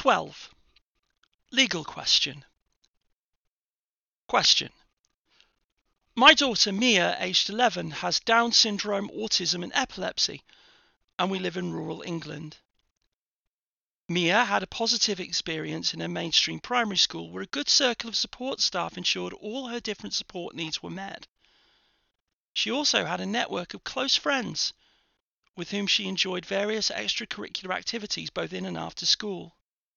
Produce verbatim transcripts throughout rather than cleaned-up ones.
twelve. Legal question. Question. My daughter Mia, aged eleven, has Down syndrome, autism and epilepsy, and we live in rural England. Mia had a positive experience in her mainstream primary school where a good circle of support staff ensured all her different support needs were met. She also had a network of close friends with whom she enjoyed various extracurricular activities both in and after school.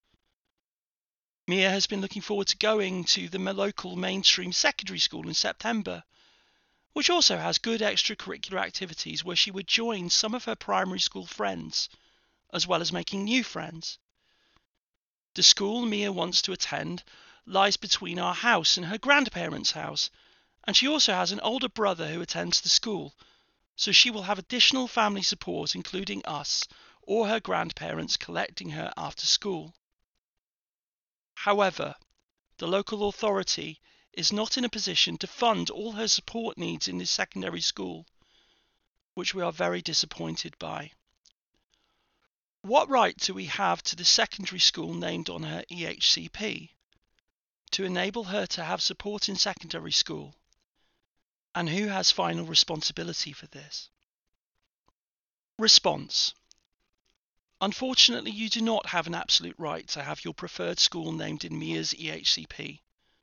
Mia has been looking forward to going to the local mainstream secondary school in September, which also has good extracurricular activities where she would join some of her primary school friends, as well as making new friends. The school Mia wants to attend lies between our house and her grandparents' house, and she also has an older brother who attends the school, so she will have additional family support, including us or her grandparents collecting her after school. However, the local authority is not in a position to fund all her support needs in this secondary school, which we are very disappointed by. What right do we have to the secondary school named on her E H C P to enable her to have support in secondary school? And who has final responsibility for this? Response. Unfortunately, you do not have an absolute right to have your preferred school named in Mia's E H C P.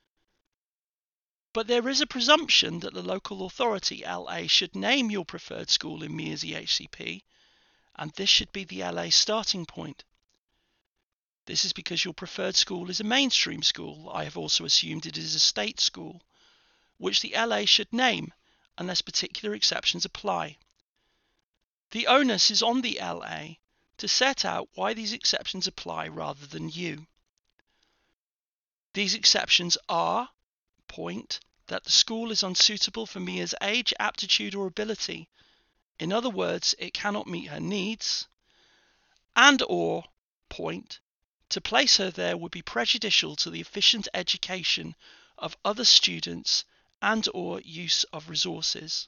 But there is a presumption that the local authority, L A, should name your preferred school in Mia's E H C P, and this should be the L A starting point. This is because your preferred school is a mainstream school. I have also assumed it is a state school, which the L A should name unless particular exceptions apply. The onus is on the L A to set out why these exceptions apply rather than you. These exceptions are: point, that the school is unsuitable for Mia's age, aptitude or ability. In other words, it cannot meet her needs. And or, point, to place her there would be prejudicial to the efficient education of other students and or use of resources.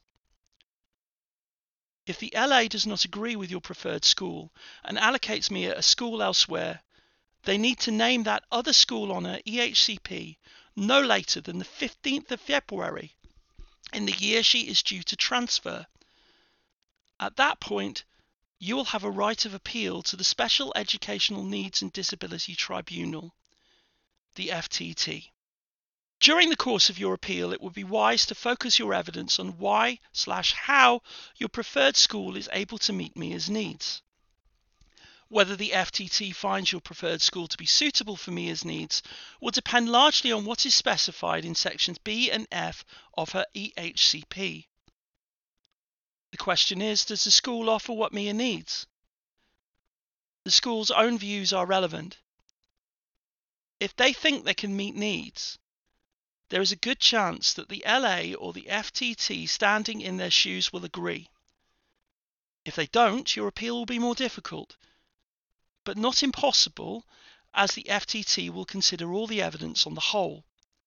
If the L A does not agree with your preferred school and allocates Mia a school elsewhere, they need to name that other school on her E H C P no later than the fifteenth of February in the year she is due to transfer. At that point, you will have a right of appeal to the Special Educational Needs and Disability Tribunal, the F T T. During the course of your appeal, it would be wise to focus your evidence on why slash how your preferred school is able to meet Mia's needs. Whether the F T T finds your preferred school to be suitable for Mia's needs will depend largely on what is specified in sections B and F of her E H C P. The question is, does the school offer what Mia needs? The school's own views are relevant. If they think they can meet needs, there is a good chance that the L A or the F T T standing in their shoes will agree. If they don't, your appeal will be more difficult, but not impossible, as the F T T will consider all the evidence on the whole.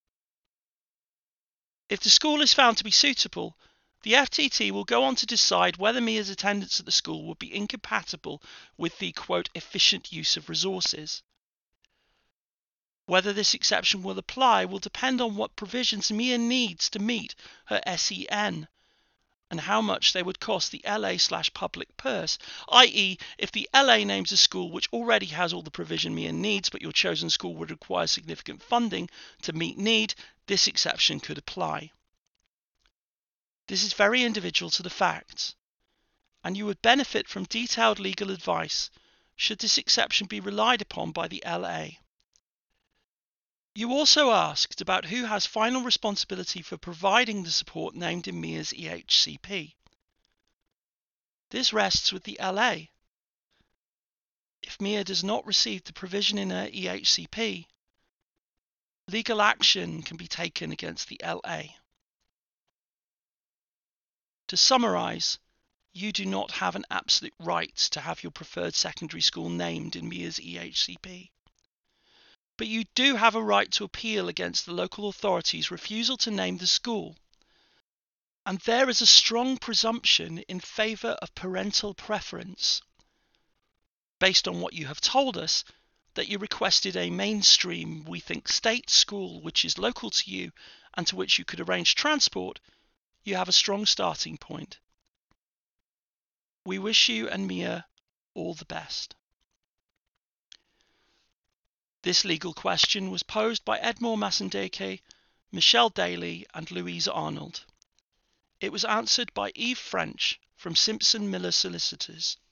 If the school is found to be suitable, the F T T will go on to decide whether Mia's attendance at the school would be incompatible with the, quote, efficient use of resources. Whether this exception will apply will depend on what provisions Mia needs to meet her S E N and how much they would cost the L A slash public purse, that is, if the L A names a school which already has all the provision Mia needs, but your chosen school would require significant funding to meet need, this exception could apply. This is very individual to the facts, and you would benefit from detailed legal advice should this exception be relied upon by the L A. You also asked about who has final responsibility for providing the support named in Mia's E H C P. This rests with the L A. If Mia does not receive the provision in her E H C P, legal action can be taken against the L A. To summarise, you do not have an absolute right to have your preferred secondary school named in Mia's E H C P. But you do have a right to appeal against the local authority's refusal to name the school. And there is a strong presumption in favour of parental preference. Based on what you have told us, that you requested a mainstream, we think, state school which is local to you and to which you could arrange transport, you have a strong starting point. We wish you and Mia all the best. This legal question was posed by Edmore Massendeke, Michelle Daly and Louise Arnold. It was answered by Eve French from Simpson Miller Solicitors.